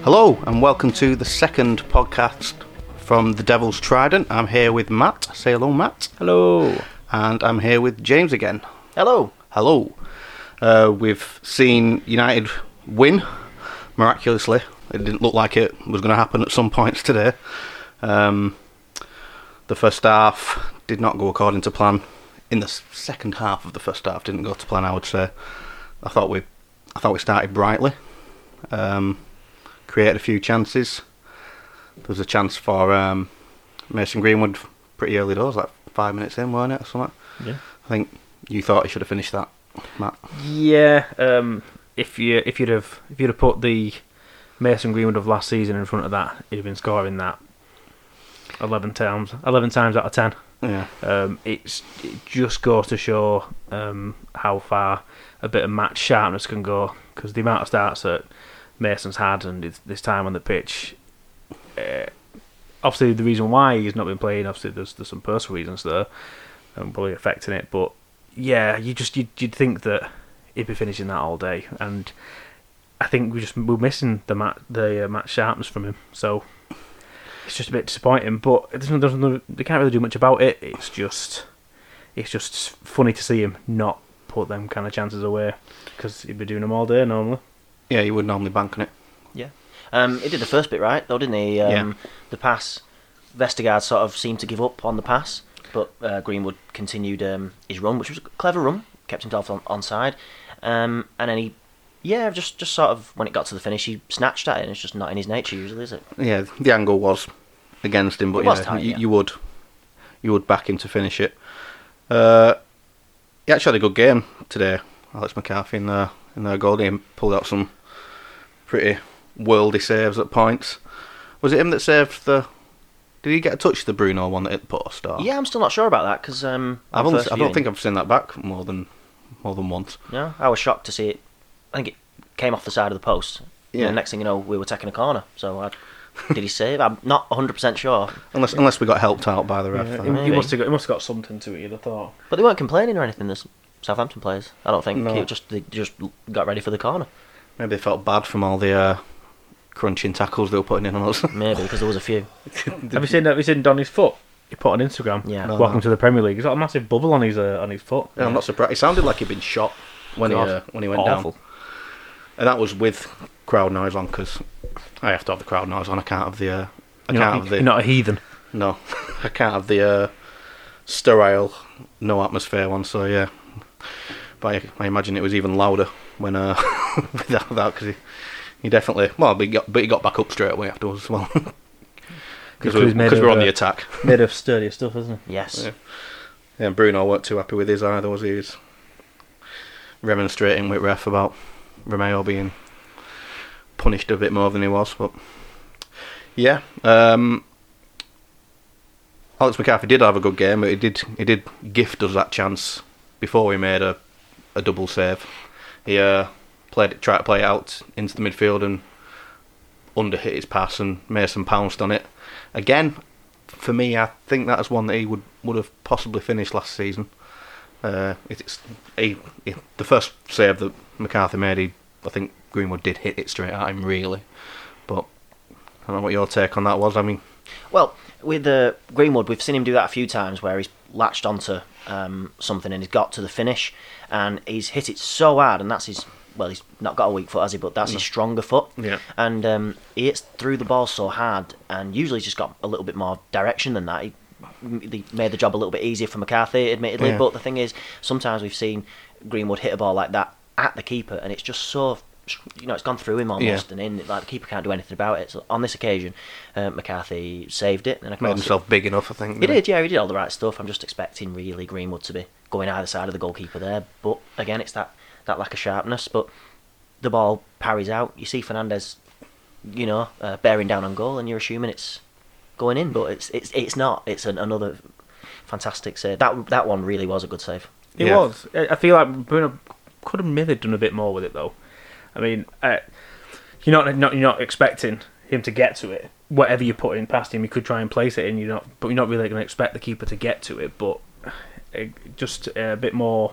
Hello and welcome to the second podcast from the Devil's Trident. I'm here with Matt. Say hello, Matt. Hello. And I'm here with James again. Hello. Hello. We've seen United win miraculously. It didn't look like it was going to happen at some points today. The first half did not go according to plan. In the second half of the first half didn't go to plan, I would say. I thought we started brightly. Created a few chances. There was a chance for Mason Greenwood pretty early doors, like 5 minutes in, weren't it, or something? Yeah. I think you thought he should have finished that, Matt. Yeah. If you'd have put the Mason Greenwood of last season in front of that, he'd have been scoring that 11 times out of 10. Yeah. It just goes to show how far a bit of match sharpness can go, because the amount of starts that Mason's had and this time on the pitch, obviously the reason why he's not been playing, obviously there's some personal reasons there, probably affecting it, but yeah, you'd think that he'd be finishing that all day, and I think we're missing the match sharpness from him, so it's just a bit disappointing, but they can't really do much about it. It's just funny to see him not put them kind of chances away, because he'd be doing them all day normally. Yeah, you would normally bank on it. Yeah. He did the first bit right, though, didn't he? The pass, Vestergaard sort of seemed to give up on the pass, but Greenwood continued his run, which was a clever run, kept himself onside, and then he, just sort of, when it got to the finish, he snatched at it, and it's just not in his nature usually, is it? Yeah, the angle was against him, but you would back him to finish it. He actually had a good game today, Alex McCarthy, in their goal game, pulled out some pretty worldy saves at points. Was it him that saved the... Did he get a touch, the Bruno one that hit the post? Or? Yeah, I'm still not sure about that, because I don't think I've seen that back more than once. No, I was shocked to see it. I think it came off the side of the post. Yeah. And next thing you know, we were taking a corner. So did he save? I'm not 100% sure. Unless we got helped out by the ref. Yeah, he must have got something to it, you'd have thought. But they weren't complaining or anything, the Southampton players. I don't think. No. They just got ready for the corner. Maybe they felt bad from all the crunching tackles they were putting in on us. Maybe, because there was a few. Have you seen Donny's foot? He put on Instagram. Yeah. Welcome to the Premier League. He's got a massive bubble on his foot. Yeah, I'm not surprised. He sounded like he'd been shot when he went Awful. down. And that was with crowd noise on, because I have to have the crowd noise on. I can't have the... You're not a heathen. No, I can't have the sterile, no atmosphere one. So yeah, but I imagine it was even louder when without that, because he definitely but he got back up straight away afterwards as well, because we're on the attack. Made of sturdier stuff, isn't he? Yes. Yeah, and Bruno weren't too happy with his either, was he? He was remonstrating with ref about Romeo being punished a bit more than he was, but yeah. Alex McCarthy did have a good game, but he did gift us that chance before we made a double save. He tried to play it out into the midfield and underhit his pass, and Mason pounced on it. Again, for me, I think that is one that he would have possibly finished last season. The first save that McCarthy made, I think Greenwood did hit it straight at him, really. But I don't know what your take on that was. I mean, well, with Greenwood, we've seen him do that a few times where he's latched onto something and he's got to the finish and he's hit it so hard, and that's his... Well, he's not got a weak foot, has he? But that's his stronger foot. Yeah. And he hits through the ball so hard, and usually he's just got a little bit more direction than that. He made the job a little bit easier for McCarthy, admittedly. Yeah. But the thing is, sometimes we've seen Greenwood hit a ball like that at the keeper, and it's just so... it's gone through him almost, and in. Like, the keeper can't do anything about it. So on this occasion, McCarthy saved it. And of course, made himself big enough, I think. He did, yeah, he did all the right stuff. I'm just expecting, really, Greenwood to be going either side of the goalkeeper there. But, again, it's that lack of sharpness. But the ball parries out. You see Fernandes, bearing down on goal, and you're assuming it's going in, but it's not. It's another fantastic save. That one really was a good save. It was. I feel like Bruno could have maybe done a bit more with it, though. I mean, you're not expecting him to get to it. Whatever you put in past him, you could try and place it in. But you're not really going to expect the keeper to get to it. But just a bit more,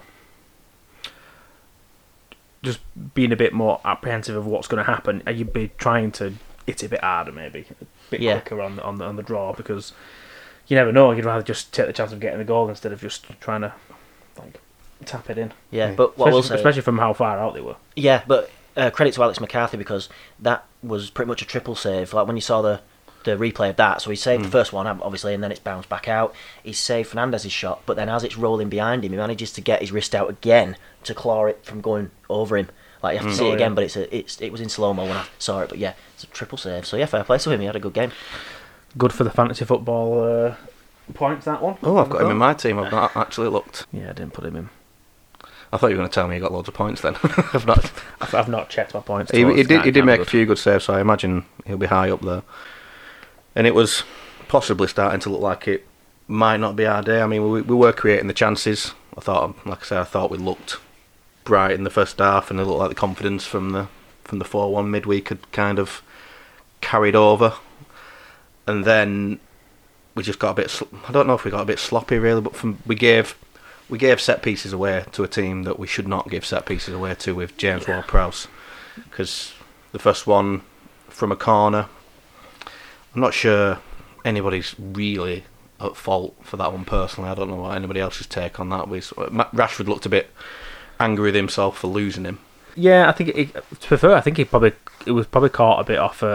just being a bit more apprehensive of what's going to happen. You'd be trying to it's a bit harder, maybe a bit Yeah. quicker on the draw, because you never know. You'd rather just take the chance of getting a goal instead of just trying to like tap it in. Yeah, Yeah. but what I will Especially, say, especially from how far out they were. yeah, but credit to Alex McCarthy, because that was pretty much a triple save. Like when you saw the replay of that, so he saved the first one obviously, and then it's bounced back out. He saved Fernandez's shot, but then as it's rolling behind him, he manages to get his wrist out again to claw it from going over him. Like you have to see it again, but it was in slow mo when I saw it. But yeah, it's a triple save. So yeah, fair play to him. He had a good game. Good for the fantasy football points, that one. Oh, I've got him in my team. I've not actually looked. Yeah, I didn't put him in. I thought you were going to tell me he got loads of points then. I've not. I've not checked my points. He did make a few good saves, so I imagine he'll be high up there. And it was possibly starting to look like it might not be our day. I mean, we were creating the chances. I thought we looked bright in the first half, and it looked like the confidence from the 4-1 midweek had kind of carried over. And then we just got a bit. I don't know if we got a bit sloppy really, but we gave set pieces away to a team that we should not give set pieces away to with James Ward-Prowse, because the first one from a corner, I'm not sure anybody's really at fault for that one personally. I don't know what anybody else's take on that was. Rashford looked a bit angry with himself for losing him. Yeah, I think to be fair, I think it was probably caught a bit off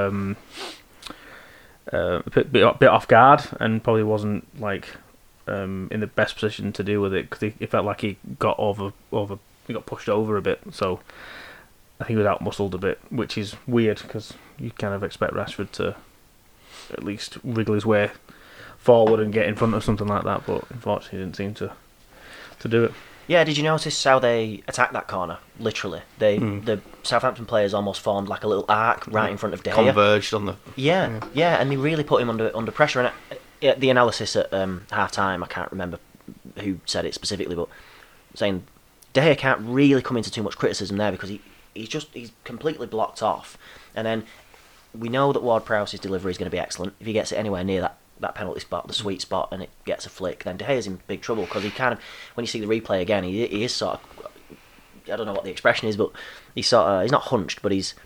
a bit off guard, and probably wasn't like in the best position to deal with it, because he felt like he got he got pushed over a bit. So I think he was out muscled a bit, which is weird because you kind of expect Rashford to at least wriggle his way forward and get in front of something like that, but unfortunately he didn't seem to do it. Yeah, did you notice how they attacked that corner? Literally, the Southampton players almost formed like a little arc right in front of De Gea. Converged on the. Yeah, and they really put him under pressure. And the analysis at half time, I can't remember who said it specifically, but saying De Gea can't really come into too much criticism there, because he's completely blocked off. And then we know that Ward-Prowse's delivery is going to be excellent. If he gets it anywhere near that penalty spot, the sweet spot, and it gets a flick, then De Gea's in big trouble, because he kind of, when you see the replay again, he is sort of, I don't know what the expression is, but he's not hunched, but he's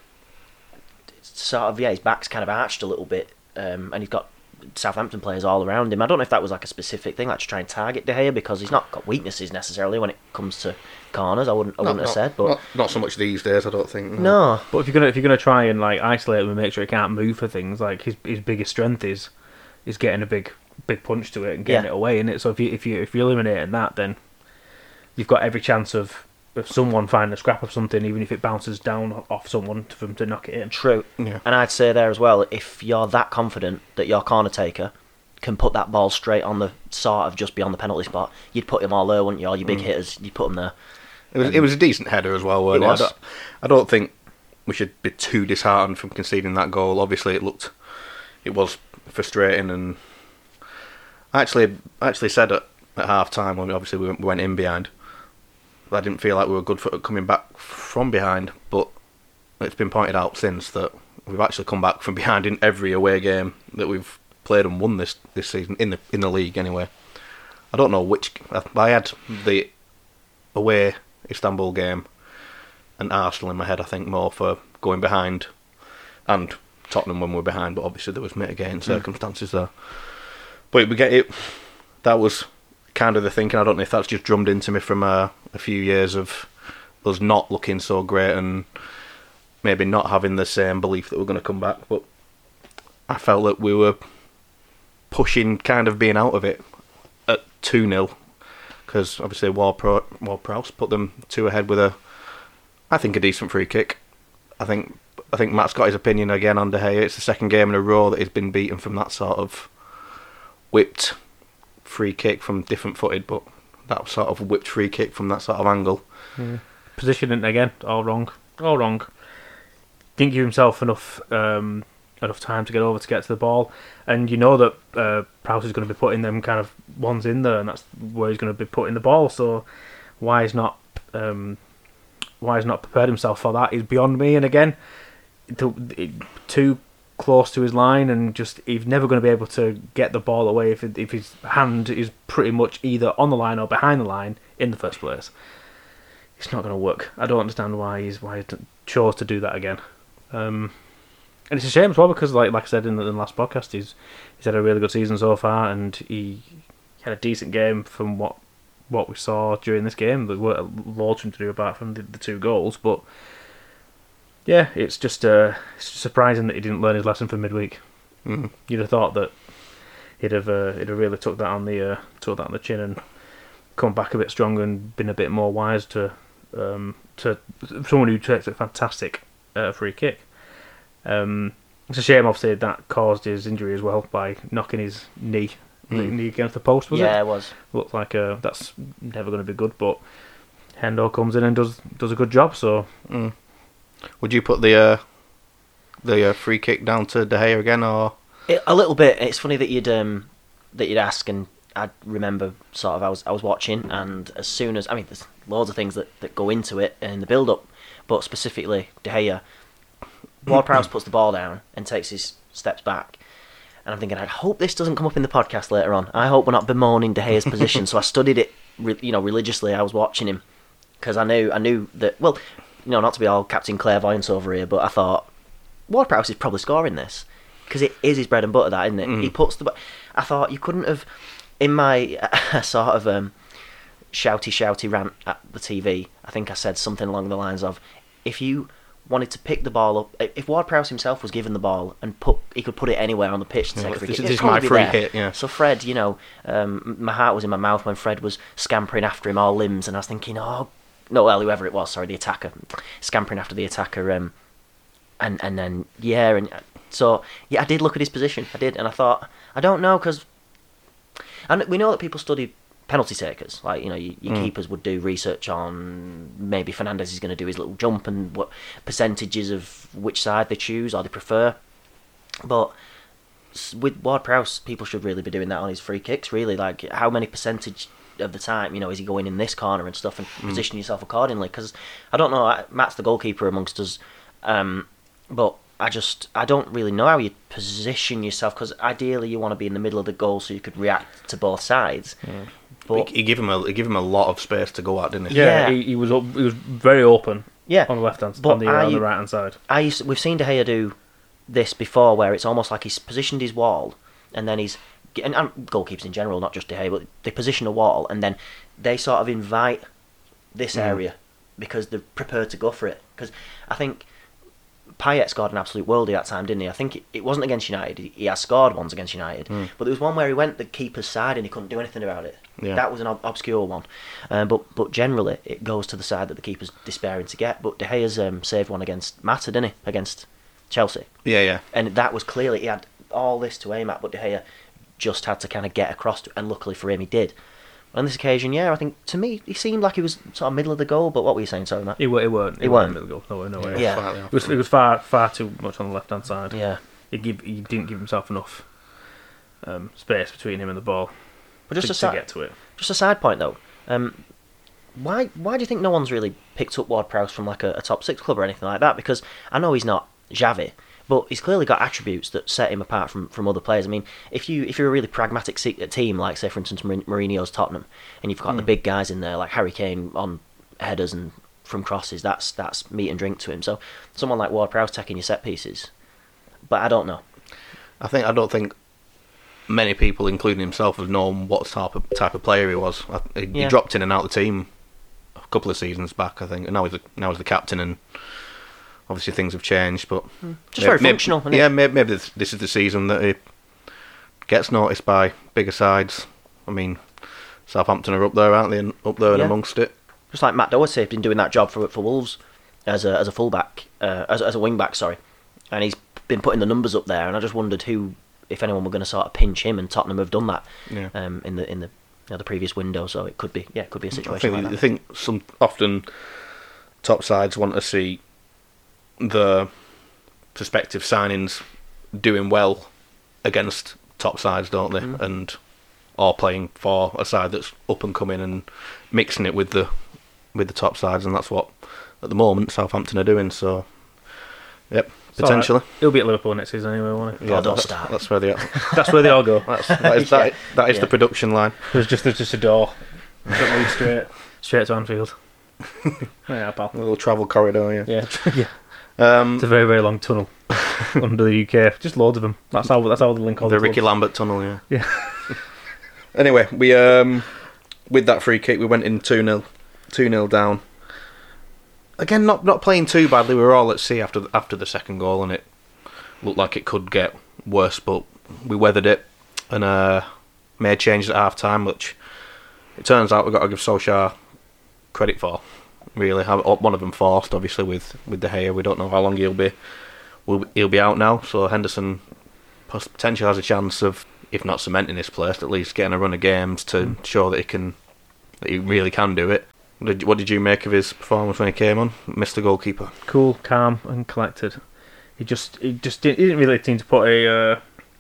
sort of, his back's kind of arched a little bit, and he's got Southampton players all around him. I don't know if that was like a specific thing, like to try and target De Gea, because he's not got weaknesses necessarily when it comes to corners. I wouldn't have said, but not so much these days, I don't think. No. But if you're gonna try and like isolate him and make sure he can't move for things, like his biggest strength is getting a big punch to it and getting it away in it. So if you're eliminating that, then you've got every chance of someone finding a scrap of something, even if it bounces down off someone for them to knock it in. True. Yeah. And I'd say there as well, if you're that confident that your corner taker can put that ball straight on the sort of just beyond the penalty spot, you'd put him all there, wouldn't you? All your big hitters, you'd put them there. It was a decent header as well, wasn't it? It was. I don't think we should be too disheartened from conceding that goal. Obviously, it was frustrating, and I actually said at half time, when we went in behind, I didn't feel like we were good for coming back from behind, but it's been pointed out since that we've actually come back from behind in every away game that we've played and won this season in the league anyway. I don't know which. I had the away Istanbul game and Arsenal in my head, I think, more for going behind, and Tottenham when we were behind, but obviously there was mitigating circumstances there. But we get it. That was kind of the thinking. I don't know if that's just drummed into me from a few years of us not looking so great and maybe not having the same belief that we're going to come back. But I felt that we were pushing, kind of being out of it at 2-0, because obviously Ward-Prowse put them 2 ahead with I think a decent free kick. I think Matt's got his opinion again on De Gea. It's the second game in a row that he's been beaten from that sort of whipped free kick from different footed, but that sort of whipped free kick from that sort of angle. Yeah. Positioning again, all wrong. Didn't give himself enough time to get over to get to the ball, and you know that Prowse is going to be putting them kind of ones in there, and that's where he's going to be putting the ball. So why he's not prepared himself for that is beyond me. And again, too close to his line, and just he's never going to be able to get the ball away if his hand is pretty much either on the line or behind the line in the first place. It's not going to work. I don't understand why he chose to do that again. And it's a shame as well because, like I said in the last podcast, he's had a really good season so far, and he had a decent game from what we saw during this game. There weren't loads for him to do apart from the 2 goals, but yeah, it's just surprising that he didn't learn his lesson from midweek. Mm-hmm. You'd have thought that he'd have really took that on the chin and come back a bit stronger and been a bit more wise to someone who takes a fantastic free kick. It's a shame, obviously, that caused his injury as well by knocking his knee against the post. Was it? Yeah, it was. Looked like that's never going to be good, but Hendo comes in and does a good job. So, would you put the free kick down to De Gea again, or A little bit. It's funny that you'd ask, and I remember sort of I was watching, and as soon as there's loads of things that go into it in the build up, but specifically De Gea, Ward-Prowse puts the ball down and takes his steps back, and I'm thinking, I hope this doesn't come up in the podcast later on. I hope we're not bemoaning De Gea's position. So I studied it, religiously. I was watching him because I knew that. Well, not to be all Captain Clairvoyance over here, but I thought Ward-Prowse is probably scoring this because it is his bread and butter, that, isn't it? He puts the. I thought you couldn't have, in my sort of shouty rant at the TV. I think I said something along the lines of, if you wanted to pick the ball up, if Ward-Prowse himself was given the ball and he could put it anywhere on the pitch to take a free kick. This is my free hit, yeah. So Fred, my heart was in my mouth when Fred was scampering after him all limbs, and I was thinking, whoever it was, sorry, the attacker, scampering after the attacker, and then so I did look at his position, I did, and I thought, I don't know, because we know that people study penalty takers, like your keepers would do research on maybe Fernandes is going to do his little jump and what percentages of which side they choose or they prefer. But with Ward-Prowse, people should really be doing that on his free kicks. Really, like how many percentage of the time, is he going in this corner and stuff, and position yourself accordingly. Because I don't know, Matt's the goalkeeper amongst us, but I don't really know how you position yourself, because ideally you want to be in the middle of the goal so you could react to both sides. Yeah. But he gave him a lot of space to go at, didn't he? Yeah, he was very open. Yeah, on the left hand, on the right hand side. We've seen De Gea do this before, where it's almost like he's positioned his wall, and then and goalkeepers in general, not just De Gea, but they position a wall, and then they sort of invite this area because they're prepared to go for it. Because I think Payet scored an absolute worldie that time, didn't he? I think it wasn't against United. He has scored ones against United, but there was one where he went the keeper's side and he couldn't do anything about it. Yeah. That was an obscure one, but generally it goes to the side that the keeper's despairing to get. But De Gea's saved one against Mata, didn't he? Against Chelsea. Yeah. And that was clearly, he had all this to aim at, but De Gea just had to kind of get across, and luckily for him he did. On this occasion, I think, to me, he seemed like he was sort of middle of the goal, but what were you saying, sorry, Matt? He weren't middle of the goal. No way. Yeah. It was far too much on the left-hand side. Yeah. He didn't give himself enough space between him and the ball to get to it. Just a side point, though. Why do you think no one's really picked up Ward-Prowse from like a top 6 club or anything like that? Because I know he's not Xavi, but he's clearly got attributes that set him apart from other players. I mean, if you're a really pragmatic team, like say for instance Mourinho's Tottenham, and you've got the big guys in there like Harry Kane on headers and from crosses, that's meat and drink to him. So someone like Ward-Prowse taking your set pieces, but I don't know. I don't think many people, including himself, have known what type of player he was. He dropped in and out of the team a couple of seasons back, I think, and now he's the captain, and obviously things have changed, but just very functional. Isn't it? Yeah, maybe this is the season that he gets noticed by bigger sides. I mean, Southampton are up there, aren't they? And up there and amongst it. Just like Matt Doherty been doing that job for Wolves as a fullback, as a wing back, sorry, and he's been putting the numbers up there. And I just wondered if anyone were going to sort of pinch him, and Tottenham have done that in the previous window. So it could be a situation like that. I think some often top sides want to see the prospective signings doing well against top sides, don't they? And or playing for a side that's up and coming and mixing it with the top sides, and that's what at the moment Southampton are doing. So, yep, potentially he'll be at Liverpool next season anyway, won't he? Yeah, don't start. That's where they are. That's where they all go. That is the production line. There's just a door. Don't lead straight to Anfield. Yeah, pal. A little travel corridor, yeah. It's a very, very long tunnel. under the UK. Just loads of them. That's how the link all The the Ricky clubs. Lambert tunnel, yeah. Yeah. Anyway, we with that free kick, we went in 2-0 down. Again, not playing too badly. We were all at sea after the second goal, and it looked like it could get worse, but we weathered it and made changes at half time, which it turns out we've got to give Solskjaer credit for. Really, one of them forced, obviously, with De Gea. We don't know how long he'll be out now, so Henderson potentially has a chance of, if not cementing his place, at least getting a run of games to show that he really can do it. What did you make of his performance when he came on, Mr. Goalkeeper? Cool, calm, and collected. He didn't really seem to put a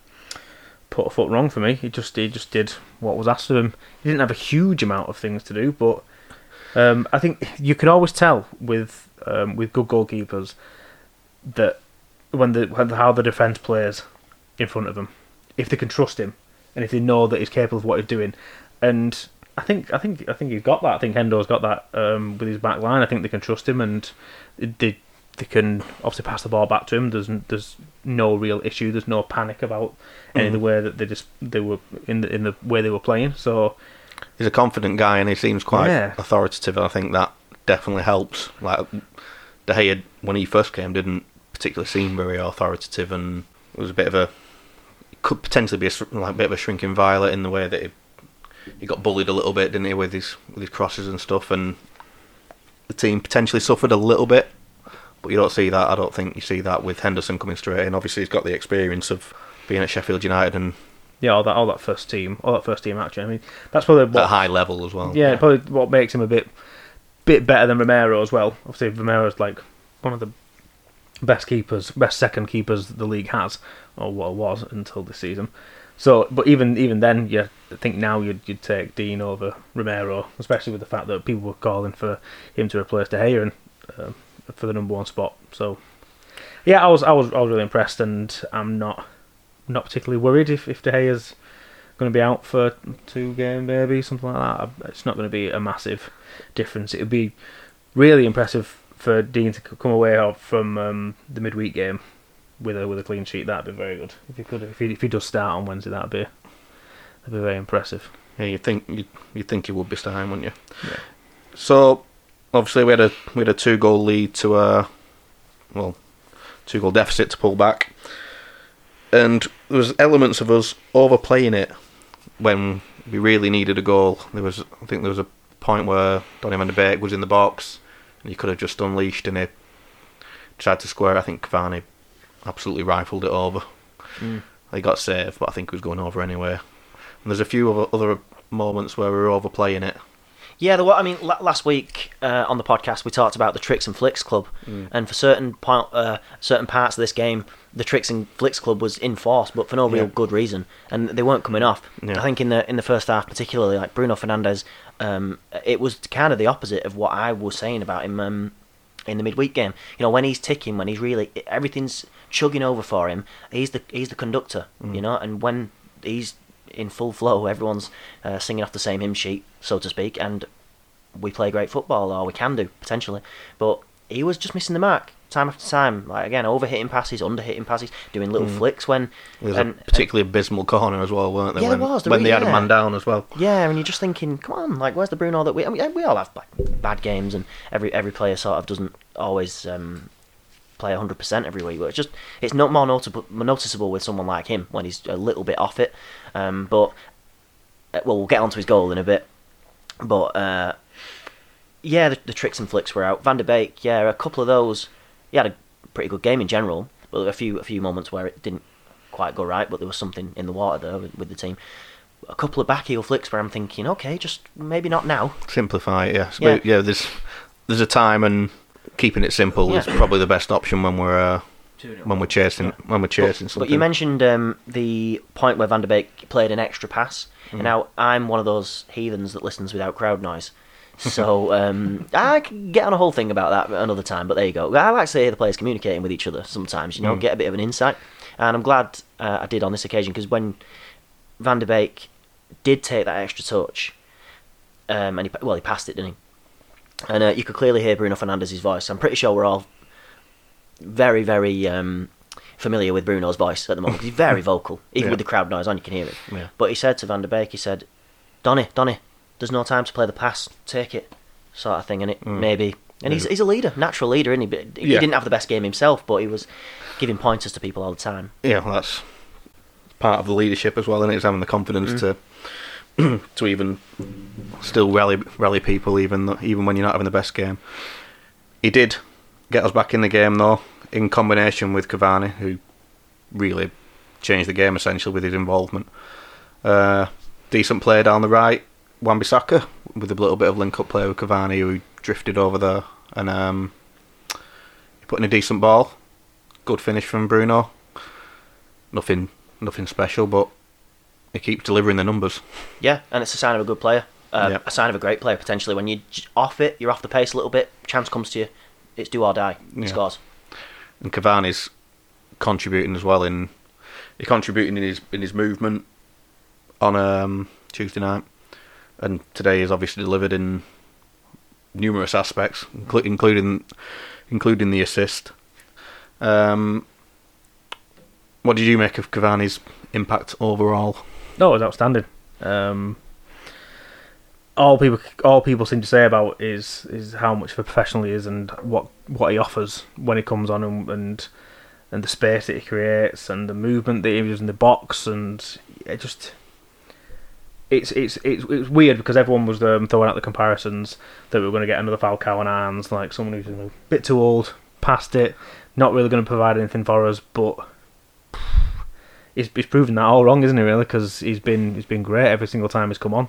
foot wrong for me. He just did what was asked of him. He didn't have a huge amount of things to do, but I think you can always tell with good goalkeepers that how the defence plays in front of them, if they can trust him and if they know that he's capable of what he's doing. And I think he's got that. I think Hendo's got that with his back line. I think they can trust him, and they can obviously pass the ball back to him. There's no real issue. There's no panic about any of the way that they were in the way they were playing. So he's a confident guy, and he seems quite authoritative. And I think that definitely helps. Like De Gea, when he first came, didn't particularly seem very authoritative, and it was could potentially be a bit of a shrinking violet in the way that he got bullied a little bit, didn't he, with his crosses and stuff, and the team potentially suffered a little bit. But you don't see that. I don't think you see that with Henderson coming straight in. Obviously, he's got the experience of being at Sheffield United and all that first team action. I mean, that's probably at a high level as well. Yeah, probably what makes him a bit better than Romero as well. Obviously, Romero's like one of the best second keepers the league has, or what was until this season. So, but even then, yeah, I think now you'd take Dean over Romero, especially with the fact that people were calling for him to replace De Gea and for the number one spot. So, yeah, I was really impressed, and I'm not particularly worried if De Gea's going to be out for 2 games, maybe something like that. It's not going to be a massive difference. It would be really impressive for Dean to come away from the midweek game with a clean sheet. That'd be very good. If he does start on Wednesday, that'd be very impressive. Yeah, you think he would be starting, wouldn't you? Yeah. So obviously we had a 2-goal lead to 2-goal deficit to pull back, and there was elements of us overplaying it when we really needed a goal. I think there was a point where Donny van de Beek was in the box and he could have just unleashed, and he tried to square. I think Cavani absolutely rifled it over. He got saved, but I think he was going over anyway. And there's a few other moments where we were overplaying it. Yeah, last week on the podcast we talked about the Tricks and Flicks Club, and for certain parts of this game, the Tricks and Flicks Club was in force, but for no real good reason, and they weren't coming off. Yeah. I think in the first half, particularly, like Bruno Fernandes, it was kind of the opposite of what I was saying about him in the midweek game. You know, when he's ticking, when he's really everything's chugging over for him, he's the conductor. You know, and when he's in full flow, everyone's singing off the same hymn sheet, so to speak, and we play great football, or we can do, potentially. But he was just missing the mark time after time. Like, again, over-hitting passes, under-hitting passes, doing little flicks when... There was a particularly abysmal corner as well, weren't there? Yeah, there was. When they had a man down as well. Yeah, and you're just thinking, come on, like, where's the Bruno that we... I mean, we all have bad games, and every player sort of doesn't always play 100% every week, but it's not more noticeable with someone like him when he's a little bit off it. But we'll get onto his goal in a bit. But yeah, the Tricks and Flicks were out. Van de Beek, yeah, a couple of those. He had a pretty good game in general, but there were a few moments where it didn't quite go right. But there was something in the water there with the team. A couple of backheel flicks where I'm thinking, okay, just maybe not now. Simplify it, yes. Yeah. But yeah, there's a time, and keeping it simple is probably the best option when we're chasing something. But you mentioned the point where Van de Beek played an extra pass, and now I'm one of those heathens that listens without crowd noise. So I can get on a whole thing about that another time, but there you go. I like to hear the players communicating with each other sometimes, get a bit of an insight. And I'm glad I did on this occasion, because when Van de Beek did take that extra touch, and he passed it, didn't he? And you could clearly hear Bruno Fernandes' voice. I'm pretty sure we're all very, very familiar with Bruno's voice at the moment. 'Cause he's very vocal. Even Yeah. with the crowd noise on, you can hear it. Yeah. But he said to Van der Beek, he said, Donny, there's no time to play the pass. Take it, sort of thing. And it maybe... And he's a leader, natural leader, isn't he? But he Yeah. didn't have the best game himself, but he was giving pointers to people all the time. Yeah, well, that's part of the leadership as well, and it's having the confidence to to even still rally people, even when you're not having the best game. He did get us back in the game though, in combination with Cavani, who really changed the game essentially with his involvement. Decent play down the right, Wan-Bissaka, with a little bit of link-up play with Cavani, who drifted over there, and he put in a decent ball. Good finish from Bruno. Nothing special, but he keeps delivering the numbers. Yeah, and it's a sign of a good player. Yeah. A sign of a great player, potentially. When you're off it, you're off the pace a little bit, chance comes to you, it's do or die. He Yeah. scores. And Cavani's contributing as well he's contributing in his movement on Tuesday night, and today he's obviously delivered in numerous aspects, including the assist. What did you make of Cavani's impact overall? No, it was outstanding. All people seem to say about is how much of a professional he is and what he offers when he comes on and the space that he creates and the movement that he does in the box, and it's weird because everyone was throwing out the comparisons that we were going to get another Falcao on our hands, like someone who's a bit too old, past it, not really going to provide anything for us, but he's proven that all wrong, isn't he? Really, because he's been great every single time he's come on,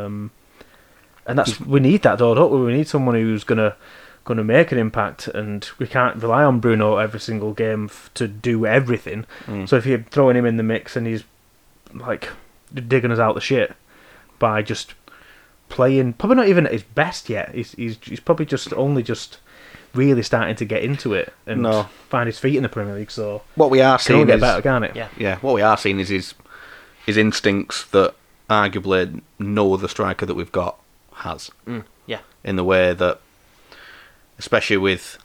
and we need that though, don't we? We need someone who's gonna make an impact, and we can't rely on Bruno every single game to do everything. So if you're throwing him in the mix and he's like digging us out the shit by just playing, probably not even at his best yet. He's probably only just really starting to get into it and find his feet in the Premier League. So what we are can seeing only is get better, can't it? Yeah. What we are seeing is his instincts that arguably no other striker that we've got has. Yeah. In the way that, especially with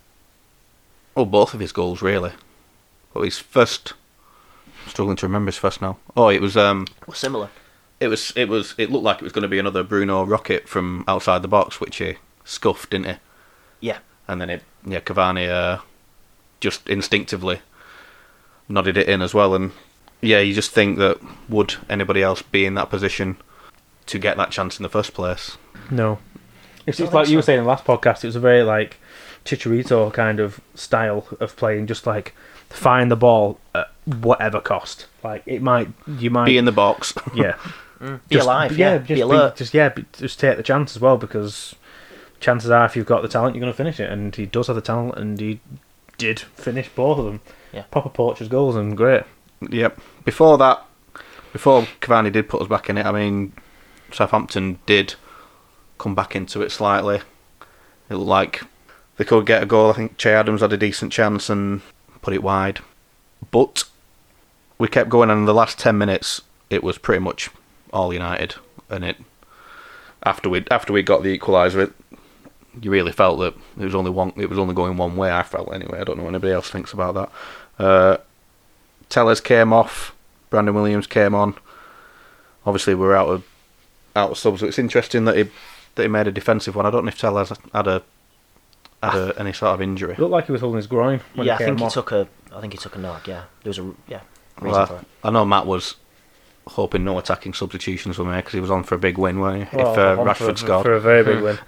both of his goals really. But his first, I'm struggling to remember his first now. Oh, it was Well, similar. It looked like it was going to be another Bruno rocket from outside the box, which he scuffed, didn't he? Yeah. And then Cavani just instinctively nodded it in as well. And yeah, you just think that would anybody else be in that position to get that chance in the first place? No. It's like you were saying in the last podcast, it was a very like Chicharito kind of style of playing, just like find the ball at whatever cost. Like you might be in the box. Yeah. Be alive, be alert. Just take the chance as well, because chances are if you've got the talent, you're going to finish it, and he does have the talent, and he did finish both of them. Yeah. Proper poachers goals, and great. Yep. Before Cavani did put us back in it, I mean, Southampton did come back into it slightly. It looked like they could get a goal. I think Che Adams had a decent chance and put it wide. But we kept going, and in the last 10 minutes, it was pretty much all United. And after we got the equaliser, you really felt that it was only going one way. I felt anyway. I don't know what anybody else thinks about that. Tellers came off. Brandon Williams came on. Obviously, we're out of subs. So it's interesting that he made a defensive one. I don't know if Tellers had any sort of injury. It looked like he was holding his groin when he came off. I think he took a knock. Yeah, there was a reason Well, for it. I know Matt was hoping no attacking substitutions were made because he was on for a big win, weren't he? Well, if Rashford scored. for a very big win.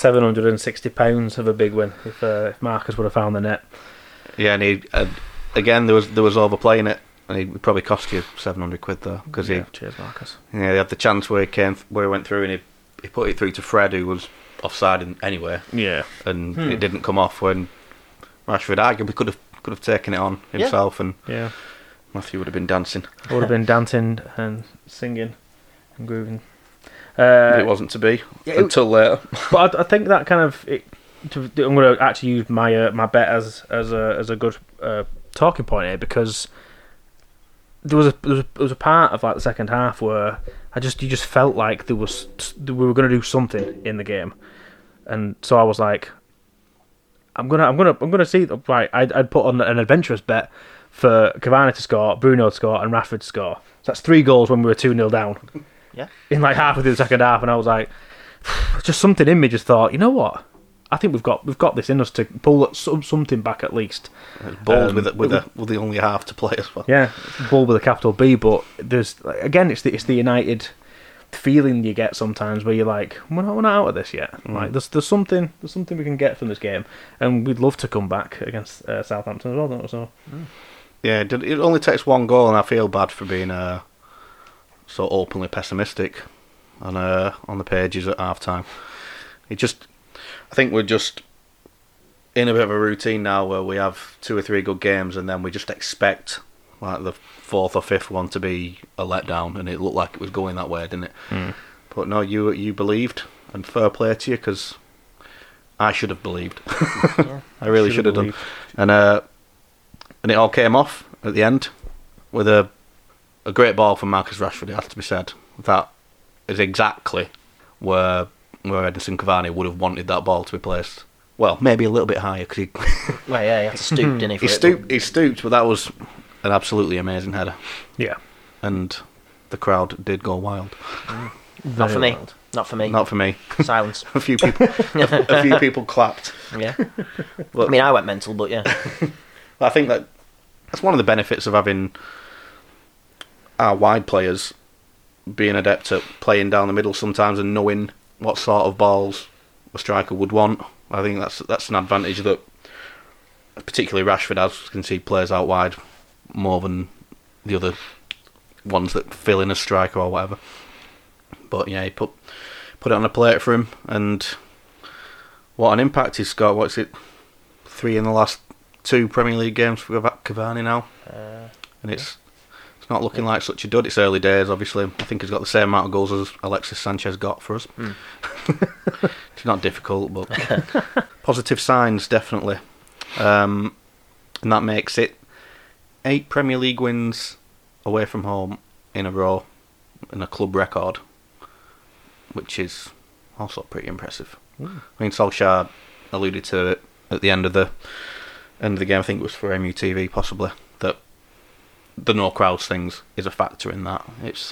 £760 of a big win if Marcus would have found the net. Yeah, and again there was overplaying it, and he probably cost you £700 though, because cheers, Marcus. he had the chance where he went through and he put it through to Fred, who was offside anyway. Yeah, and it didn't come off when Rashford arguably could have taken it on himself, and Matthew would have been dancing. I would have been dancing and singing and grooving. It wasn't to be until later. But I think that kind of I'm going to actually use my bet as a good talking point here, because there was a part of like the second half where you just felt like we were going to do something in the game, and so I was like, I'm gonna see. Right, I'd put on an adventurous bet for Cavani to score, Bruno to score, and Rashford to score. So that's 3 goals when we were 2-0 down. Yeah. In like halfway through the second half, and I was like, just something in me just thought, you know what? I think we've got this in us to pull something back at least. It's bold with the only half to play as well. Yeah, bold with a capital B. But there's again, it's the United feeling you get sometimes where you're like, we're not out of this yet. Like there's something we can get from this game, and we'd love to come back against Southampton as well, don't we? So yeah, it only takes 1 goal, and I feel bad for being so openly pessimistic on the pages at half time. I think we're just in a bit of a routine now where we have 2 or 3 good games, and then we just expect like the 4th or 5th one to be a letdown, and it looked like it was going that way, didn't it? But no, you believed, and fair play to you, because I should have believed. Yeah. I really should have done. And it all came off at the end with a great ball from Marcus Rashford, it has to be said. That is exactly where Edinson Cavani would have wanted that ball to be placed. Well, maybe a little bit higher, because he... Well, yeah, he had to stoop, didn't he? He stooped, but that was an absolutely amazing header. yeah, And the crowd did go wild. Not for me. wild. Not for me. Not for me. Silence. a few people clapped. Yeah. But I mean, I went mental, but yeah. I think that's one of the benefits of having our wide players being adept at playing down the middle sometimes and knowing what sort of balls a striker would want. I think that's an advantage that particularly Rashford has. You can see players out wide more than the other ones that fill in a striker or whatever. But yeah, he put it on a plate for him, and what an impact he's got. What's it? 3 in the last 2 Premier League games for Cavani now, and it's not looking like such a dud. It's early days, obviously. I think he's got the same amount of goals as Alexis Sanchez got for us. It's not difficult, but positive signs definitely, and that makes it 8 Premier League wins away from home in a row, in a club record, which is also pretty impressive. I mean, Solskjaer alluded to it at the end of the game. I think it was for MUTV possibly, that the no crowds things is a factor in that. It's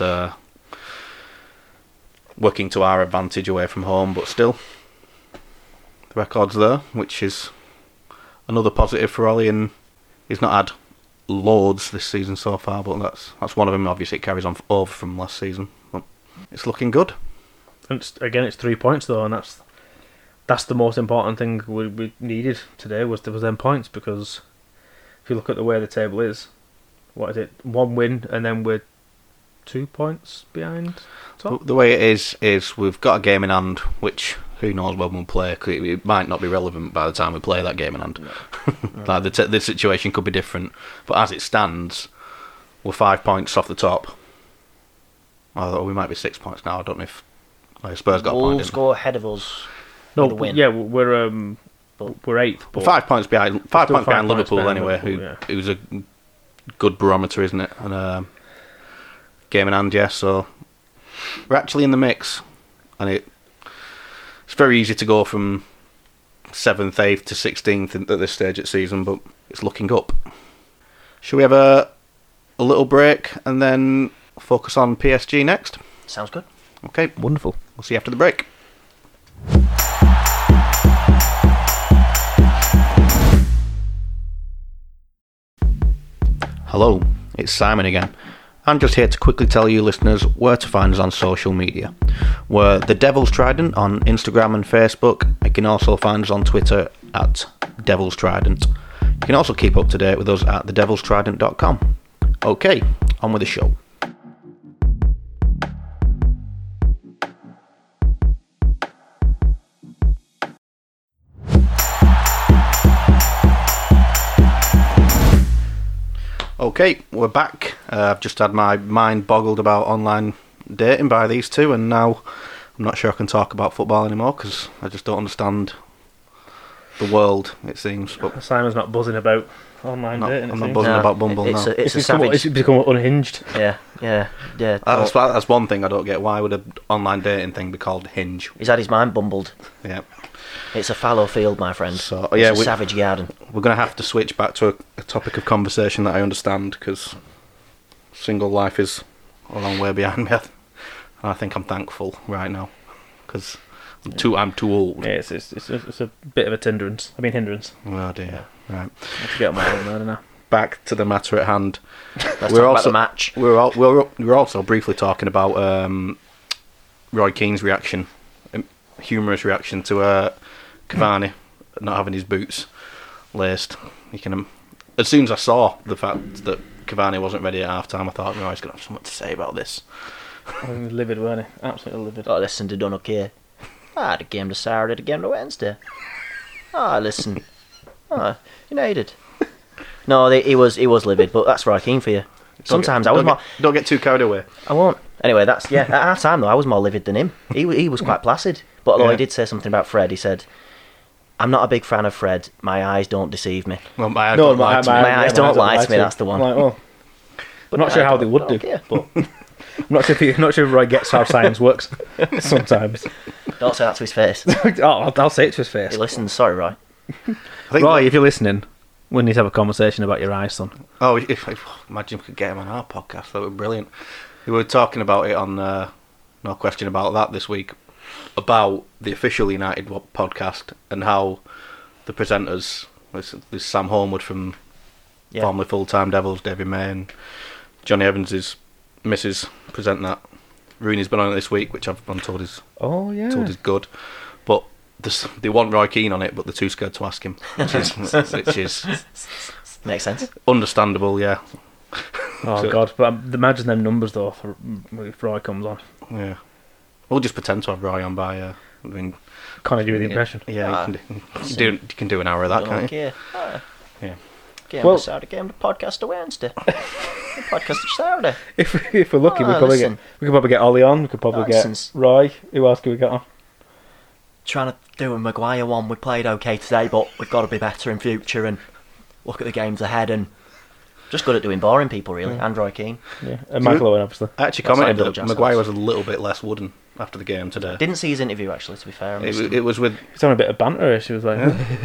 working to our advantage away from home, but still the record's there, which is another positive for Ollie. And he's not had loads this season so far, but that's one of them. Obviously it carries on over from last season, but it's looking good. And it's 3 points though, and that's the most important thing we needed today was them points, because if you look at the way the table is, what is it? 1 win and then we're 2 points behind top. The way it is we've got a game in hand, which who knows when we'll play. 'Cause it might not be relevant by the time we play that game in hand. No. Like the situation could be different, but as it stands, we're 5 points off the top. Although we might be 6 points now. I don't know if Spurs got a point. Wolves go ahead of us. No, with a win. yeah, we're 8th. Well, 5 points behind. 5 points behind Liverpool behind anyway. Liverpool, Who's a good barometer, isn't it? And game in hand, yeah. So we're actually in the mix, and it's very easy to go from 7th, 8th to 16th at this stage of season, but it's looking up. Should we have a little break and then focus on PSG next? Sounds good. Okay, Wonderful. we'll see you after the break. Hello, it's Simon again. I'm just here to quickly tell you listeners where to find us on social media. We're The Devil's Trident on Instagram and Facebook. You can also find us on Twitter at Devil's Trident. You can also keep up to date with us at thedevilstrident.com. Okay, on with the show. Okay, we're back. I've just had my mind boggled about online dating by these two, and now I'm not sure I can talk about football anymore because I just don't understand the world, it seems. But Simon's not buzzing about online dating. I'm not buzzing about Bumble now. It's a savage. It's become unhinged. Yeah. That's one thing I don't get. Why would an online dating thing be called Hinge? He's had his mind bumbled. Yeah. It's a fallow field, my friend. So, It's yeah, a savage garden. We're going to have to switch back to a topic of conversation that I understand, because single life is a long way behind me. I think I'm thankful right now, because I'm too old. Yeah, it's a bit of a hindrance. Oh dear. Right. I have to get on my own there now. Back to the matter at hand. Let's talk about the match. We were also briefly talking about Roy Keane's reaction, humorous reaction to Cavani not having his boots laced. As soon as I saw the fact that Cavani wasn't ready at half time, I thought, he's going to have something to say about this. He was livid, weren't he? Absolutely livid. Oh, listen to Dunnock. The game to Saturday, the game to Wednesday. Listen. United. No, he was livid, but that's Roy Keane for you. Sometimes Don't get too carried away. I won't. Anyway, at half time though, I was more livid than him. He was quite placid. But although he did say something about Fred, he said, "I'm not a big fan of Fred. My eyes don't deceive me." Well, my eyes don't lie to me. My eyes don't lie to me. That's the one. I'm like, well, but I'm not sure how they would do. But I'm not sure if Roy gets how science works. Sometimes. Don't say that to his face. I'll say it to his face. He listens. Sorry, Roy. Roy, if you're listening, we need to have a conversation about your eyes, son. Oh, imagine we could get him on our podcast. That would be brilliant. We were talking about it on No Question About That this week, about the official United podcast and how the presenters, there's Sam Homewood from formerly Full-Time Devils, David May, and Johnny Evans' missus present that. Rooney's been on it this week, which I'm told is told is good, but they want Roy Keane on it, but they're too scared to ask him, which is makes sense. Understandable, yeah. Oh God! But imagine them numbers though if Roy comes on. Yeah, we'll just pretend to have Roy on by. Kind of do the impression. Yeah, you can do an hour of that, can't you? Yeah. Game to Saturday, game to podcast to Wednesday. Podcast to Saturday. If we're lucky, we could probably get Ollie on. We could probably get Roy. Who else could we get on? Trying to do a Maguire one. We played okay today, but we've got to be better in future and look at the games ahead and just good at doing boring people, really. And Roy Keane. Yeah, and Michael Owen, obviously. I actually commented that Maguire was a little bit less wooden after the game today. Didn't see his interview, actually, to be fair. It was with... He's on a bit of banter. She was like...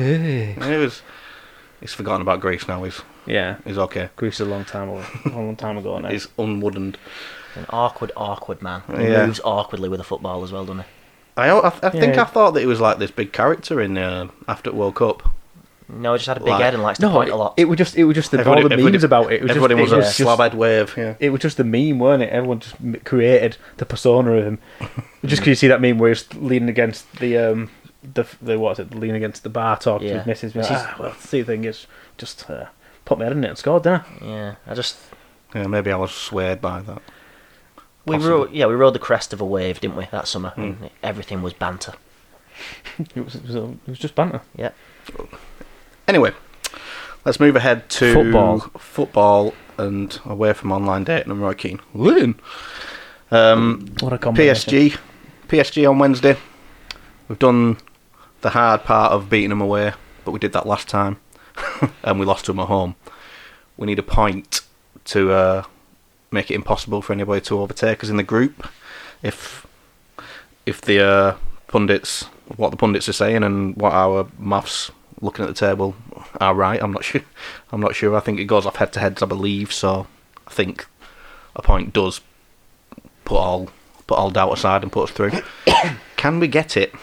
He's forgotten about Greece now. He's okay. Greece is a long time ago now. He's unwoodened. An awkward man. He moves awkwardly with a football as well, doesn't he? I think I thought that he was like this big character in after World Cup. No, he just had a big head and likes to point a lot. It was just all the memes about it. Everybody was a slab-head wave. Yeah. It was just the meme, weren't it? Everyone just created the persona of him. Just because you see that meme where he's leaning against the what is it? Leaning against the bar, talking to his missus. Well, see, the thing is, just put my head in it and scored, didn't I? Yeah, maybe I was swayed by that. We rode the crest of a wave, didn't we, that summer? And everything was banter. It was just banter. Yeah. Anyway, let's move ahead to football and away from online dating and Roy Keane. What a combination. PSG on Wednesday. We've done the hard part of beating them away, but we did that last time, and we lost to them at home. We need a point to make it impossible for anybody to overtake us in the group. If the pundits, what the pundits are saying and what our maths looking at the table are right, I'm not sure. I think it goes off head to heads, I believe. So I think a point does put all doubt aside and put us through. Can we get it?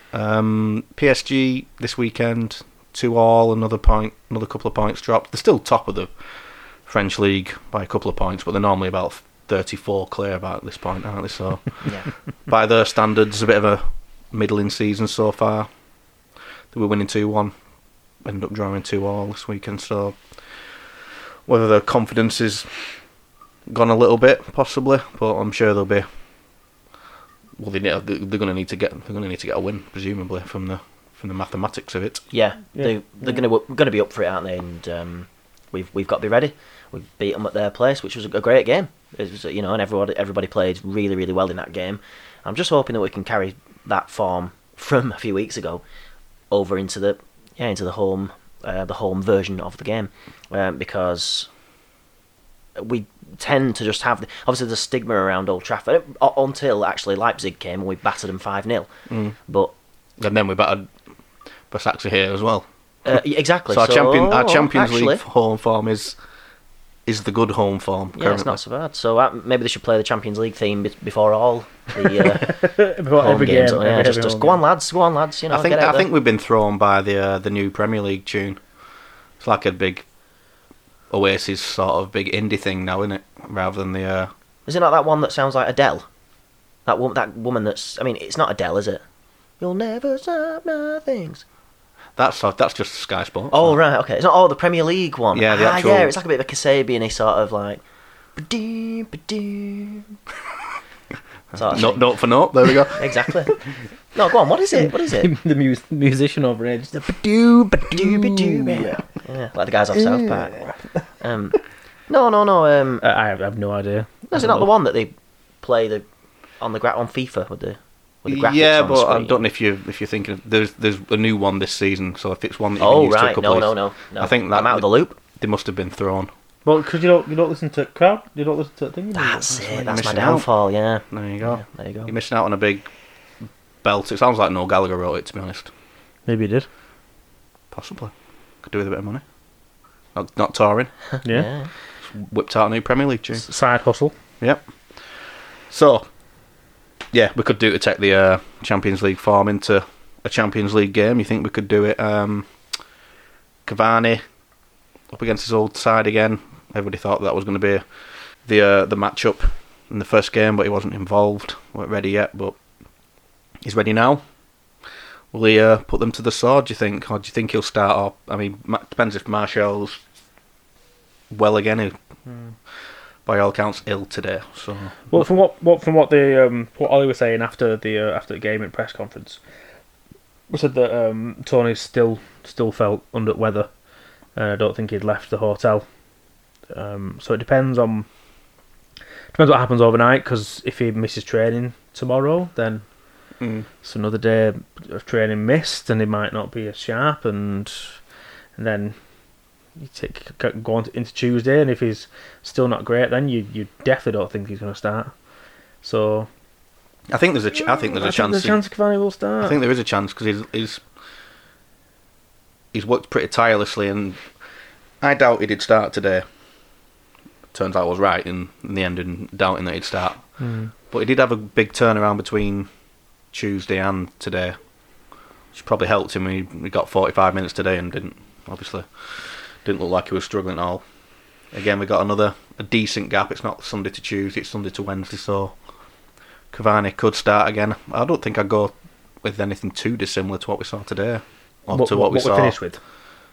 PSG this weekend 2-2, another couple of points dropped. They're still top of the French league by a couple of points, but they're normally about 34 clear about this point, aren't they? So by their standards, a bit of a middling season so far. They were winning 2-1, ended up drawing 2-2 this weekend. So whether their confidence is gone a little bit, possibly, but I'm sure they'll be. Well, they're going to need to get a win, presumably from the mathematics of it. Yeah. They're going to be up for it, aren't they? And we've got to be ready. We beat them at their place, which was a great game. It was, and everybody played really, really well in that game. I'm just hoping that we can carry that form from a few weeks ago over into the home version of the game, because we tend to just have obviously the stigma around Old Trafford until actually Leipzig came and we battered them 5-0. But and then we battered Basaksehir here as well. Exactly. So our Champions actually, League home form is the good home form. Yeah, currently. it's not so bad. So maybe they should play the Champions League theme before all the Before home every games. game, Yeah, every just home go game. on, lads. Go on, lads. You know, I think get out there. we've been thrown by the new Premier League tune. It's like a big Oasis sort of big indie thing now, isn't it? Rather than the Is it not that one that sounds like Adele? That woman that's... I mean, it's not Adele, is it? You'll never stop nothings. that's just Sky Sports. Oh, right, okay. It's not the Premier League one. Yeah, the actual- Yeah, it's like a bit of a Kasabian-y sort of like... Ba-dee, ba-dee. Sort of thing. Note for note. There we go. Exactly. No, go on, what is it? What is it? The musician over here just ba-doo, Ba-doo, ba-doo, yeah. Yeah, like the guys off South Park. No. I have no idea. Is it not the one that they play on FIFA with the graphics Yeah, on the but I screen? don't know if you're thinking there's a new one this season. So if it's one that you've Oh, been used to a right. couple No. of I think that I'm out of the loop. They must have been thrown. Well, because you don't listen to crowd, you don't listen to that thing. That's it. you're That's my missing out. downfall. Yeah. There you go. Yeah, there you go. You're missing out on a big belt. It sounds like Noel Gallagher wrote it, to be honest. Maybe you did. Possibly. Could do with a bit of money. Not touring. Yeah. Whipped out a new Premier League tune. Side hustle. Yep. So, yeah, we could do to take the Champions League form into a Champions League game. You think we could do it? Cavani up against his old side again. Everybody thought that was going to be the matchup in the first game, but he wasn't involved. Weren't ready yet, but he's ready now. Will he put them to the sword, do you think? Or do you think he'll start off? I mean, depends if Martial's well again. He, by all accounts, ill today. So, Well, from what what Ollie was saying after the game at press conference, we said that Tony still felt under the weather, and I don't think he'd left the hotel. So it depends what happens overnight. Because if he misses training tomorrow, then it's another day of training missed, and he might not be as sharp, and then you go on into Tuesday, and if he's still not great, then you definitely don't think he's going to start. So I think there's a chance. There's a chance Cavani will start. I think there is a chance because he's worked pretty tirelessly, and I doubted he'd start today. Turns out I was right in the end in doubting that he'd start. But he did have a big turnaround between Tuesday and today, which probably helped him. He got 45 minutes today and didn't look like he was struggling at all. Again, we got a decent gap. It's not Sunday to Tuesday, it's Sunday to Wednesday, so Cavani could start again. I don't think I'd go with anything too dissimilar to what we saw today, or to what we saw. finished with.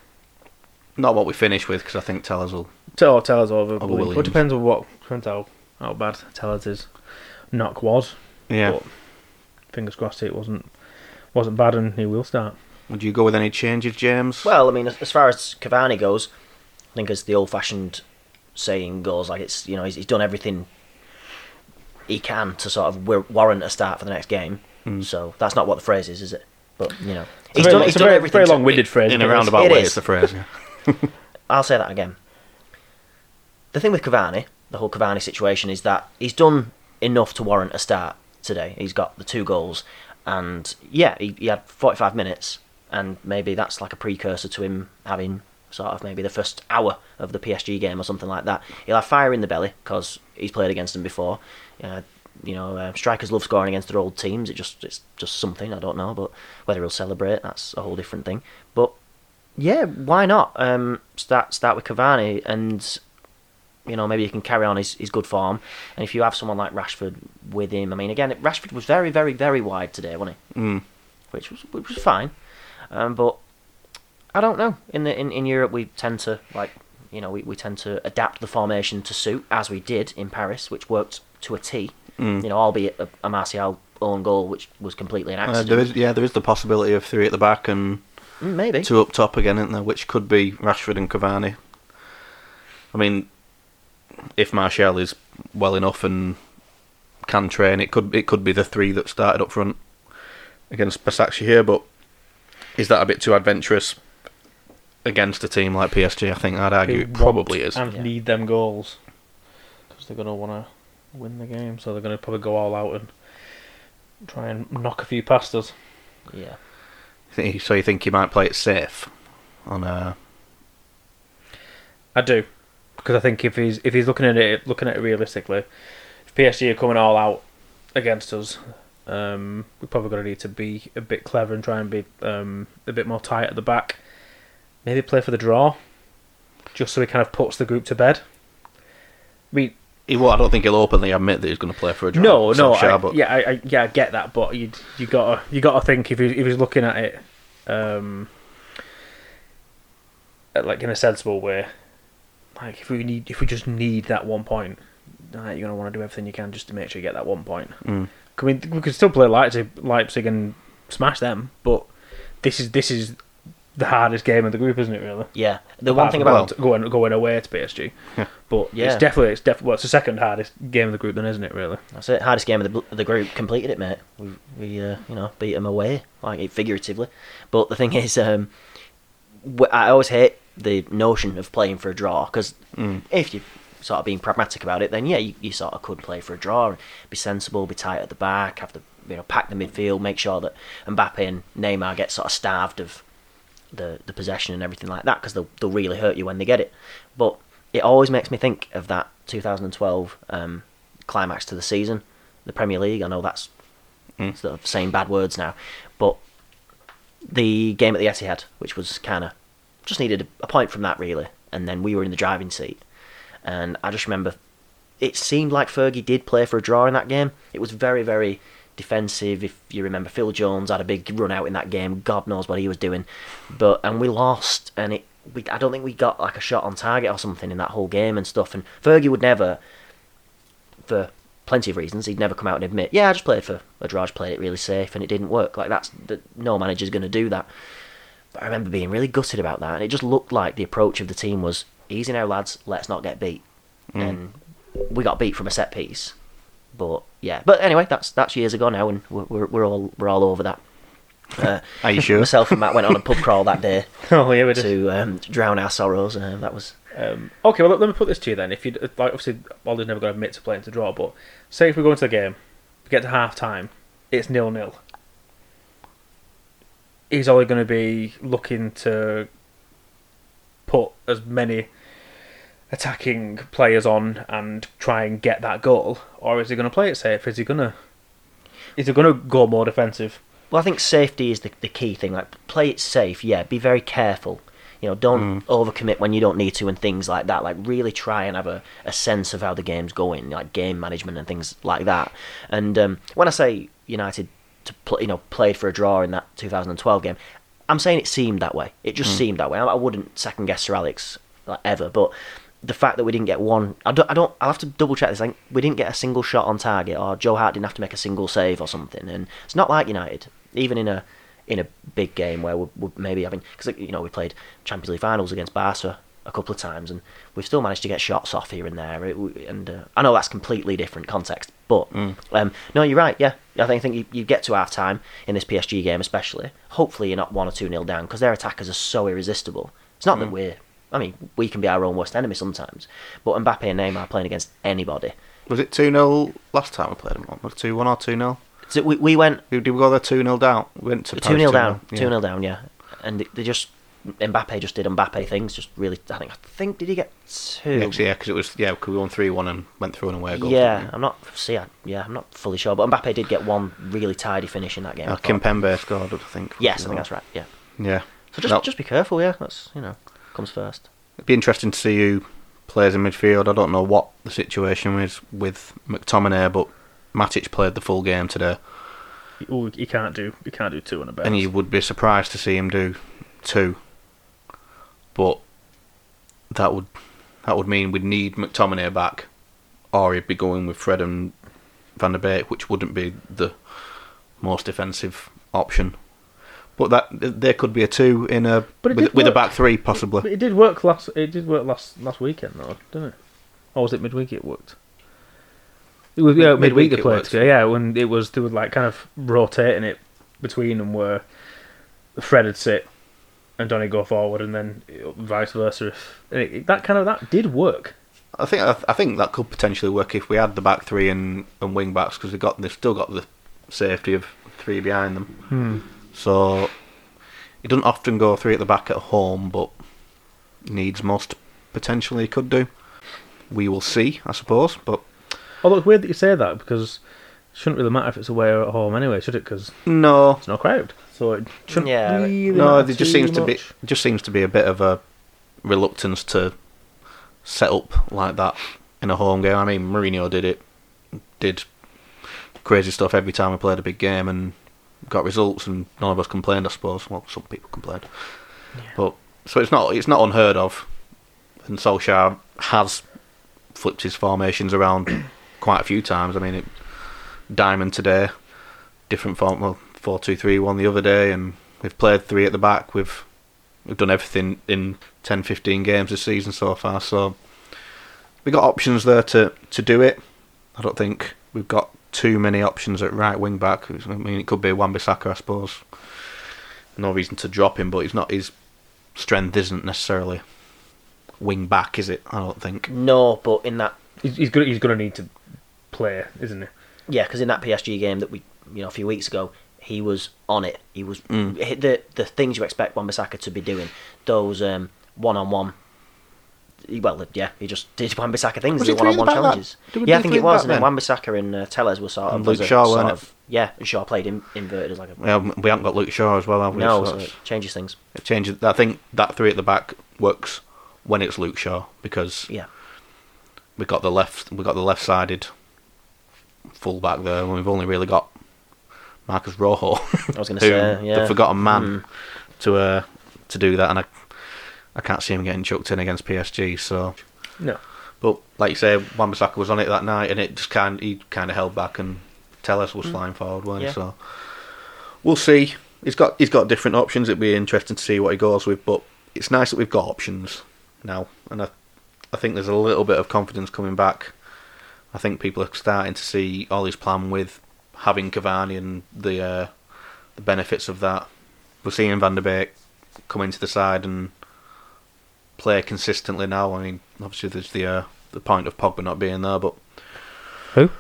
Not what we finished with, because I think Tellers will. Tellers over Over Williams. Williams. It depends how bad Tellers' knock was. Yeah. But fingers crossed it wasn't bad, and he will start. Would you go with any changes, James? Well, I mean, as far as Cavani goes, I think as the old-fashioned saying goes, like he's done everything he can to sort of warrant a start for the next game. So that's not what the phrase is it? But It's a very long-winded phrase. in a but roundabout it way, is. it's the phrase. Yeah. I'll say that again. The thing with Cavani, the whole Cavani situation, is that he's done enough to warrant a start today. He's got the 2 goals, and yeah, he had 45 minutes, and maybe that's like a precursor to him having sort of maybe the first hour of the PSG game or something like that. He'll have fire in the belly because he's played against them before. Strikers love scoring against their old teams. It's just something, I don't know, but whether he'll celebrate, that's a whole different thing. But yeah, why not start with Cavani, and maybe you can carry on his good form. And if you have someone like Rashford with him, I mean, again, Rashford was very, very, very wide today, wasn't he? Which was fine, but I don't know. In Europe, we tend to we tend to adapt the formation to suit, as we did in Paris, which worked to a T. Albeit a Martial own goal, which was completely an accident. There is the possibility of 3 at the back and maybe 2 up top again, isn't there? Which could be Rashford and Cavani. I mean, if Martial is well enough and can train, it could be the 3 that started up front against Basaksehir here. But is that a bit too adventurous against a team like PSG? I think I'd argue it probably is. And need them goals because they're going to want to win the game, so they're going to probably go all out and try and knock a few past us. Yeah. So you think he might play it safe on I do, because I think if he's looking at it realistically, if PSG are coming all out against us, we're probably going to need to be a bit clever and try and be a bit more tight at the back. Maybe play for the draw, just so he kind of puts the group to bed. I don't think he'll openly admit that he's going to play for a draw. No, Solskjaer, I get that, but you gotta think if he's looking at it, like in a sensible way. Like if we just need that 1 point, you're gonna want to do everything you can just to make sure you get that 1 point. Mm. I mean, we could still play Leipzig and smash them, but this is the hardest game of the group, isn't it? Really? Yeah. The one thing about going away to PSG, yeah. But Yeah. it's definitely it's the second hardest game of the group, then, isn't it? Really? That's it. Hardest game of the group. Completed it, mate. We beat them away, like figuratively. But the thing is, I always hate the notion of playing for a draw, because if you sort of being pragmatic about it, then yeah, you sort of could play for a draw, be sensible, be tight at the back, have to pack the midfield, make sure that Mbappe and Neymar get sort of starved of the possession and everything like that, because they'll really hurt you when they get it. But it always makes me think of that 2012 climax to the season, the Premier League. I know that's sort of saying bad words now, but the game at the Etihad, which was kind of just needed a point from that really, and then we were in the driving seat. And I just remember it seemed like Fergie did play for a draw in that game. It was very, very defensive. If you remember, Phil Jones had a big run out in that game. God knows what he was doing, and we lost. And I don't think we got like a shot on target or something in that whole game and stuff. And Fergie would never, for plenty of reasons, he'd never come out and admit, yeah, I just played for a draw, I just played it really safe, and it didn't work. Like no manager's going to do that. But I remember being really gutted about that, and it just looked like the approach of the team was, easy now, lads, let's not get beat. And we got beat from a set piece. But yeah, but anyway, that's years ago now, and we're all over that. Are you sure? Myself and Matt went on a pub crawl that day. Oh yeah, we did. To drown our sorrows. That was okay. Well, let me put this to you then. If you like, obviously, Alder's never going to admit to playing to draw, but say if we go into the game, we get to half time, it's 0-0. He's only going to be looking to put as many attacking players on and try and get that goal, or is he going to play it safe? Is he going to go more defensive? Well, I think safety is the key thing. Like, play it safe. Yeah, be very careful. Don't overcommit when you don't need to and things like that. Like, really try and have a sense of how the game's going, like game management and things like that. And when I say United played for a draw in that 2012 game, I'm saying it seemed that way. It just seemed that way. I wouldn't second guess Sir Alex ever, but the fact that we didn't get one, I'll have to double check this. I think we didn't get a single shot on target, or Joe Hart didn't have to make a single save or something. And it's not like United, even in a big game where we're maybe having, because we played Champions League finals against Barca a couple of times, and we've still managed to get shots off here and there. And I know that's completely different context, but no, you're right. Yeah, I think you get to half time in this PSG game, especially. Hopefully, you're not 1 or 2-0 down, because their attackers are so irresistible. It's not that we can be our own worst enemy sometimes, but Mbappe and Neymar playing against anybody. Was it 2-0 last time we played them? Was it 2-1 or 2-0? So we went. Did we go there 2-0 down? We went to 2-0 down. Yeah. 2-0 down, yeah. And they just, Mbappe just did Mbappe things. Just really, I think did he get 2? Yeah, because it was cause we won 3-1 and went through an away goal. Yeah, I'm not fully sure, but Mbappe did get one really tidy finish in that game. Kimpembe scored, I think. Yes, I think that's right. Yeah. Yeah. So just be careful. Yeah, that's comes first. It'd be interesting to see who plays in midfield. I don't know what the situation is with McTominay, but Matic played the full game today. He can't do 2 on a bench. And you would be surprised to see him do 2. But that would mean we'd need McTominay back, or he'd be going with Fred and Van der Beek, which wouldn't be the most defensive option. But that there could be a 2 in with a back 3 possibly. But it did work last weekend though, didn't it? Or was it midweek it worked? It was midweek they played together. Yeah, when they were like kind of rotating it between them, where Fred would sit and Donny go forward, and then vice versa. That did work. I think that could potentially work if we had the back 3 and wing backs, because they've still got the safety of 3 behind them. So He doesn't often go 3 at the back at home, but needs most potentially he could do. We will see, I suppose. But Although it's weird that you say that, because it shouldn't really matter if it's away or at home anyway, should it? Because no, there's no crowd, so it shouldn't Yeah, really no, matter there just too seems to be much. just seems to be a bit of a reluctance to set up like that in a home game. I mean, Mourinho did crazy stuff every time we played a big game and got results, and none of us complained. I suppose. Well, some people complained, but so it's not unheard of. And Solskjaer has flipped his formations around quite a few times. I mean, Diamond today, different form. Well, 4-2-3-1 the other day, and we've played 3 at the back. We've done everything in 10, 15 games this season so far. So we got options there to do it. I don't think we've got too many options at right wing back. I mean, it could be Wan-Bissaka, I suppose. No reason to drop him, but his strength isn't necessarily wing back, is it? I don't think. No, but in that, He's going to need to play, isn't he? yeah, because in that PSG game that we, a few weeks ago, he was on it. He was the things you expect Wan-Bissaka to be doing. Those one-on-one. Well, yeah, he just did Wan-Bissaka things. Was The it 3 at the one-on-one back, challenges. that? Yeah, I think it was. Then? And then Wan-Bissaka and Tellez were sort of. And Luke as a Shaw, sort weren't of, yeah, and Shaw played inverted as like a. Yeah, we haven't got Luke Shaw as well, have we? No, So so it's- it changes things. it changes. I think that 3 at the back works when it's Luke Shaw, because Yeah. we've got the left-sided full back there, and we've only really got Marcus Rojo. I was going to say, yeah. the forgotten man to do that, and I can't see him getting chucked in against PSG. So, No. but like you say, Wan-Bissaka was on it that night, and it just he kind of held back, and Tellez was flying forward, weren't Yeah. he? So we'll see. He's got different options. It'd be interesting to see what he goes with, but it's nice that we've got options now, and I think there's a little bit of confidence coming back. I think people are starting to see Ollie's plan with having Cavani and the benefits of that. We're seeing Van der Beek come into the side and play consistently now. I mean, obviously there's the point of Pogba not being there, but Who?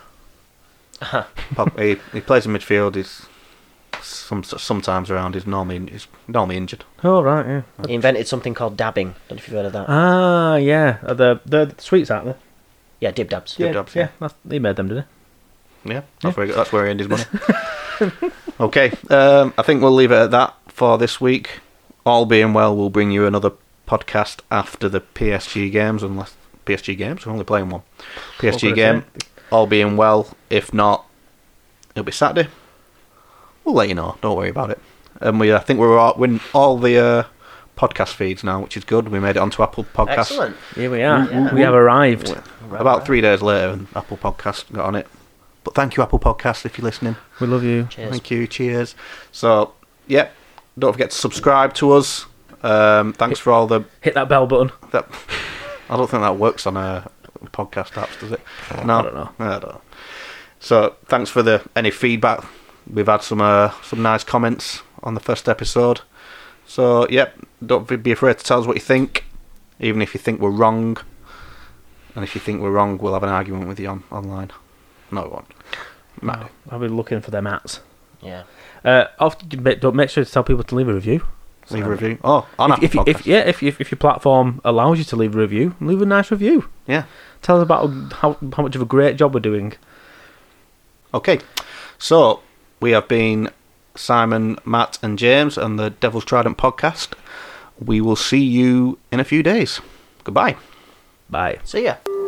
he plays in midfield. He's sometimes around. He's normally injured. Oh, right, yeah. He invented something called dabbing. Don't know if you've heard of that. Ah, yeah. The sweets, aren't they? Yeah, dib dabs. Yeah. Dibs, yeah. He made them, did he? Yeah, that's where he earned his money. Okay, I think we'll leave it at that for this week. All being well, we'll bring you another podcast after the PSG games, unless PSG games, we're only playing one. PSG game, all being well. If not, it'll be Saturday. We'll let you know. Don't worry about it. And I think we're all the podcast feeds now, which is good. We made it onto Apple Podcasts. Excellent. Here we are. Yeah. We have arrived. About 3 days later, and Apple Podcast got on it. But thank you, Apple Podcasts, if you're listening. We love you. Cheers. Thank you. Cheers. So, yeah, don't forget to subscribe to us. Thanks for all the. Hit that bell button. I don't think that works on podcast apps, does it? No, I don't know. I don't know. So, thanks for any feedback. We've had some nice comments on the first episode. So, yep, don't be afraid to tell us what you think, even if you think we're wrong. And if you think we're wrong, we'll have an argument with you online. No, we won't. Might do. I'll be looking for them ats. Yeah. Don't make sure to tell people to leave a review. Leave a review. Oh, on Apple Podcasts. If your platform allows you to leave a review, leave a nice review. Yeah. Tell us about how much of a great job we're doing. Okay, so we have been Simon, Matt, and James on the Devil's Trident podcast. We will see you in a few days. Goodbye. Bye. See ya.